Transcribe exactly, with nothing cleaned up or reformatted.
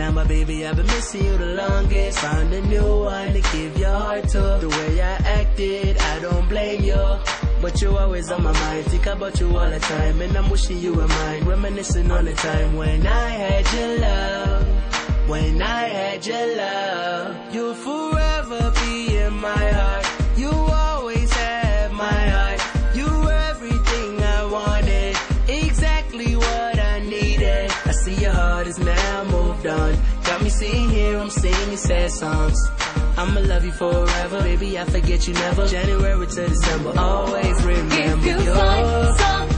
Now my baby, I've been missing you the longest. Found a new one to give your heart to. The way I acted, I don't blame you, but you always on my mind. Think about you all the time, and I'm wishing you were mine. Reminiscing on the time when I had your love. When I had your love, you'll forever be in my heart. You always have my heart. You were everything I wanted, exactly what I needed. I see your heart is now moved on. Got me sitting here, I'm singing sad songs. I'ma love you forever, baby, I forget you never. January to December, always remember. If you your find some